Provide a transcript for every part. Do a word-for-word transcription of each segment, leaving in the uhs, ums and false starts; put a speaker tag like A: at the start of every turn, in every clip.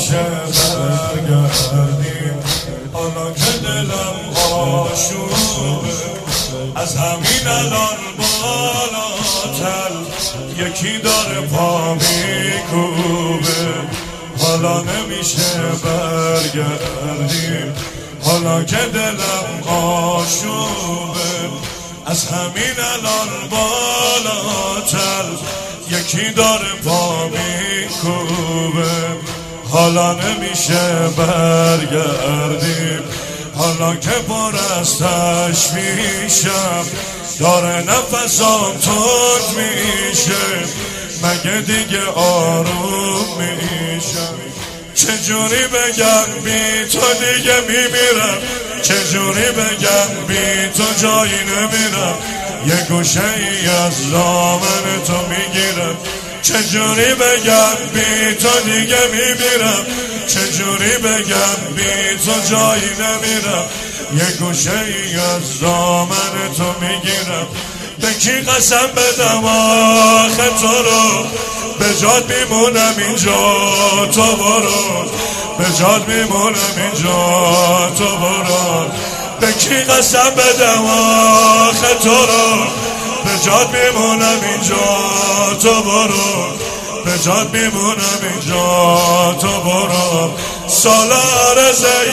A: میشه برگردیم، حالا که دلم آشوبه، از همین الان بالاتر یکی داره پا میکوبه. حالا نمیشه برگردیم، حالا که دلم آشوبه، از همین الان بالاتر یکی داره پا میکوبه. حالا نمیشه برگردیم، حالا که پر از تشویشم، داره نفسام تند میشه، مگه دیگه آروم میشم؟ چجوری بگم بی تو دیگه میمیرم، چجوری بگم بی تو جایی نمیرم، یه گوشه ای از دامن تو میگیرم. چجوری بگم بی تو دیگه میمیرم، چجوری بگم بی تو جایی نمیرم، یه گوشه ای از دامن تو میگیرم. به کی قسم بدم آخه تو رو، به جات میمونم اینجا تو برو، به جات میمونم اینجا تو برو. به کی قسم بدم آخه تو رو، به جات میمونم اینجا تو برو، به جات میمونم اینجا تو برو. سالار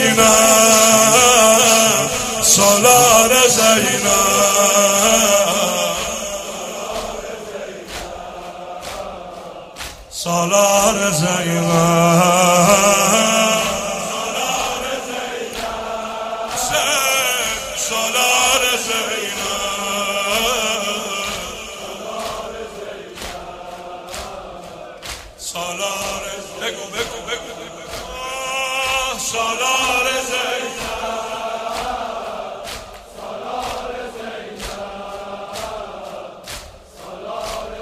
A: زینب، سالار زینب، سالار زینب، سالار زینب، سالار بگو بگو بگو سالار زینب، سالار زینب، سالار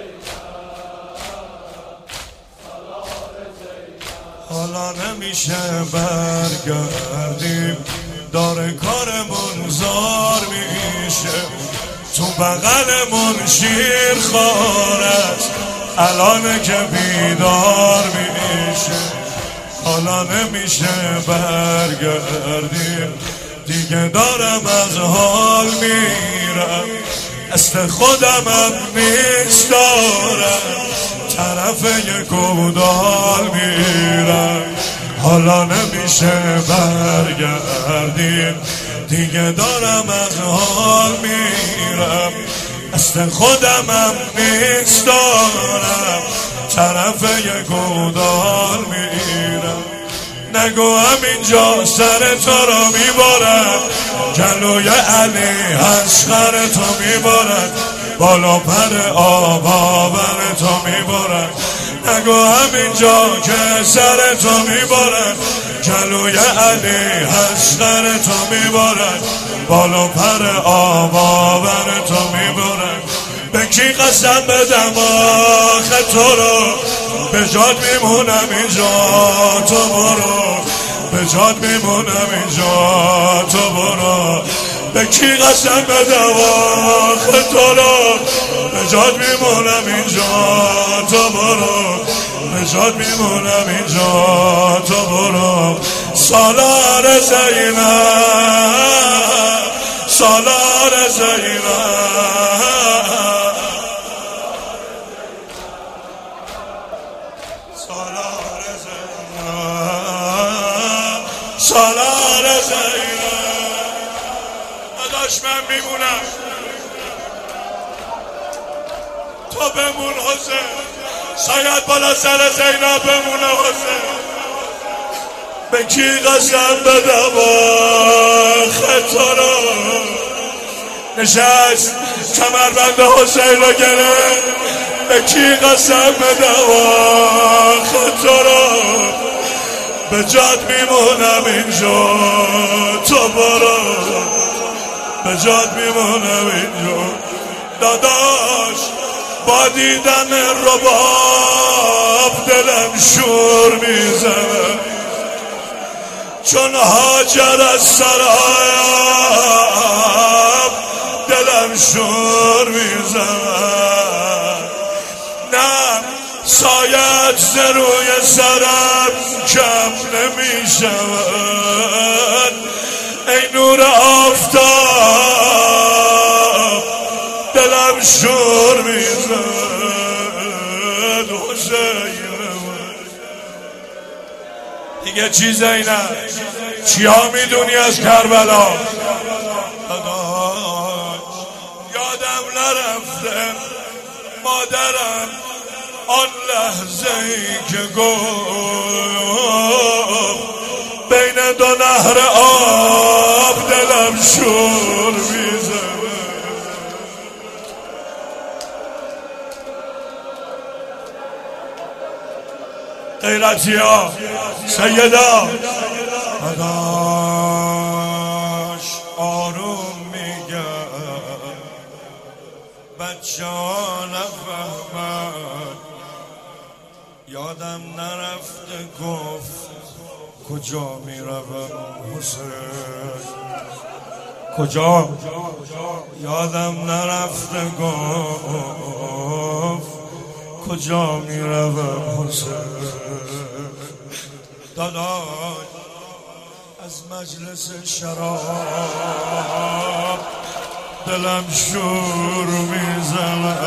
A: زینب. حالا نمیشه برگردیم، داره کارمون زار میشه، تو بغلمون شیر خورد الان که بیدار میشه. حالا نمیشه برگردیم، دیگه دارم از حال میرم، است خودمم نیست دارم، طرف یک گودال میرم. حالا نمیشه برگردیم، دیگه دارم از حال میرم، است خودمم نیست دارم، طرف یک گودال میرم. نگو همینجا سر تو رو میبارم، جلوی علی اصغر تو میبارم، بالا پر آبابر تو میبارم. نگو همینجا که سر تو میبارم، جلوی علی اصغر تو میبارم، بالا پر آبابر تو میبارم. به کی قسم بدم آخه تو رو، به جات میمونم اینجا تو برو، به جات میمونم اینجا تو برو. به کی قسم بدم آخه تو رو، به جات میمونم اینجا تو برو، به جات میمونم اینجا تو برو. سالار زینب، سالار زینب، سالار زینب، سالار زینب. نداشت من میمونم، تو بمون حسین، شاید بالا سر زینب بمونه حسین. به کی قسم بدم آخه تو رو، نشست کمربند حسین رو گرفت. به کی قسم بدم آخه تو رو، به جات میمونم اینجا تو برو، به جات میمونم اینجا. داداش با دیدن رباب دلم شور میزنه، چون هاجر از سراب دلم شور میزنه. نه سایت ز روی سرم کم نمی شود. ای نور آفتاب دلم شور میزد. حسین دیگه چیز اینه چیا میدونی از کربلا؟ یادم نرفته مادرم آن لحظه ای که گفت بین دو نهر آب دلم شور میزد. غیرتی ها سیدا داداش آروم میگم بچه ها نفهمن. یادم نرفته گفت کجا میروم حسین کجا. یادم نرفته گفت کجا میروم حسین. داداش از مجلس شراب دلم شور میزنه.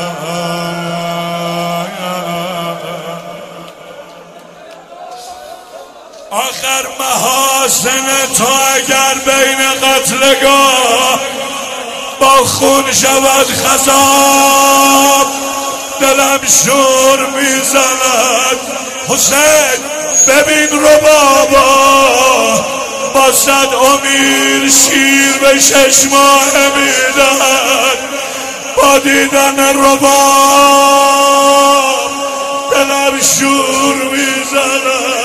A: آخر محاسن تو اگر بین قتلگاه با خون شود خضاب دلم شور میزند. حسین ببین رو بابا با صد امیر شیر به شش ماه میدهد. با دیدن رو بابا دلم شور میزند.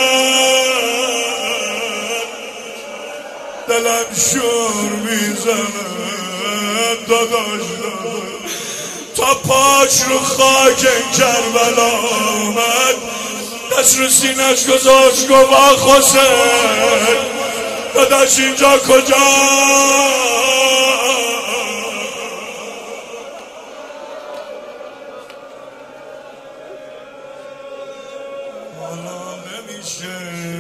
A: دلم شور میزند. داداش تا پاش رو خاک کربلا آمد دست رو سینش گذاشت گفت آخ حسین داداش اینجا کجا؟ حالا نمیشه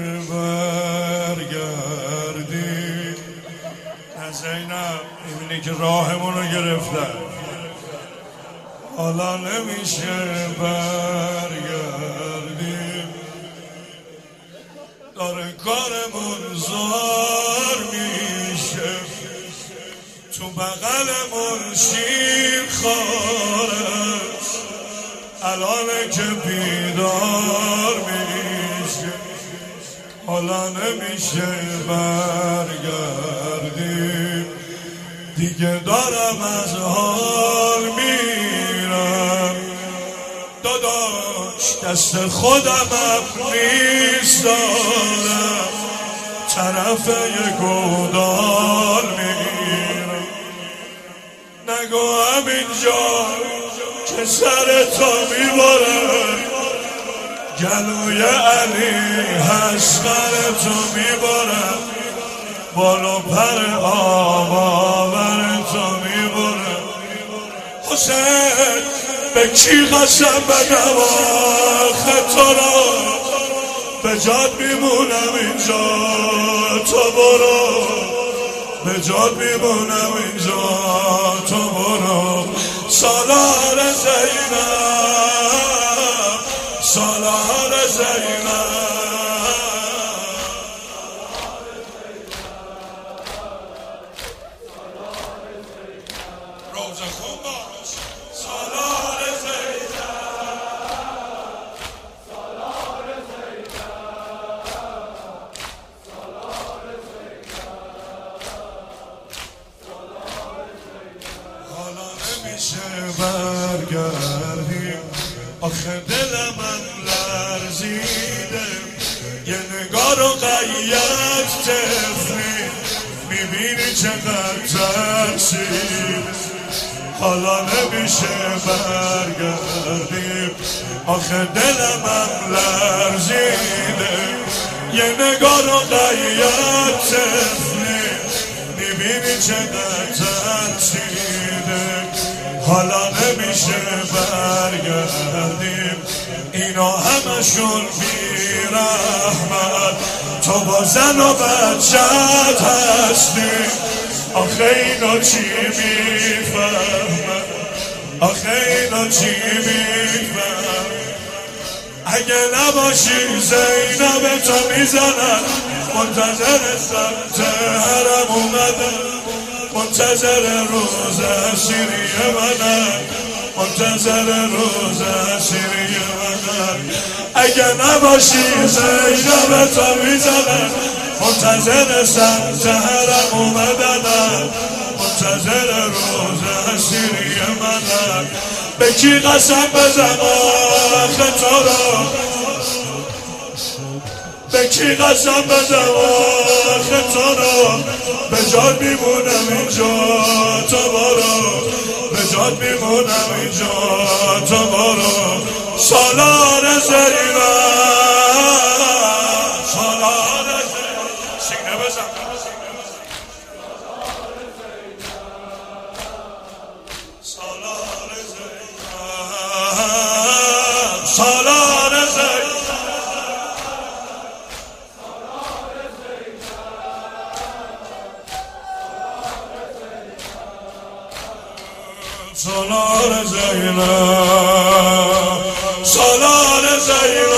A: برگردی. نه زینب میبینی که راهمون رو گرفتن. حالا نمیشه برگردیم داره کارمون زار میشه. تو بغلمون شیر خارش الانه که بیدار میشه. حالا نمیشه برگردیم دیگه دارم از حال میرم. داداش دست خودم نیست دارم طرف یه گودال میرم. نگو همینجا که سر تو میبرم گلوی علی حسقر تو میبرم. بالو پر آبا بر تو میبرم. حسین به کی قسم بدم آخه تو را به جاد میمونم اینجا تو برو. به جاد میمونم اینجا تو برو. سالار زینب سالار زینب برگردیم. آخه دلم هم لرزیده یه نگاه رو قید تفلی میبینی چقدر ترسید. حالا نمیشه برگردیم. آخه دلم هم لرزیده یه نگاه رو قید تفلی میبینی چقدر ترسیده. حالا نمیشه برگردیم، اینا همشون بی رحمت، تو با زن و بچت هستی. آخه اینا چی میفهمن، آخه اینا چی میفهمن؟ اگه نباشی زینب تو میزنن، منتظر سمت حرم اومدن، منتظر روز اسیری منن، منتظر روز اسیری منن. اگه نباشی زینب تو میزنن، منتظر سمت حرم اومدن، منتظر روز اسیری منن. به کی قسم بزنم آخه تو رو، به کی قسم بزنم آخه تو رو، به جان میمونم اینجا تو برو، به جان میمونم اینجا تو برو. سالار زینب، سالار زینب، سینه بزن. سالار زینب، سالار زینب، سالار زینب، سالار زینب.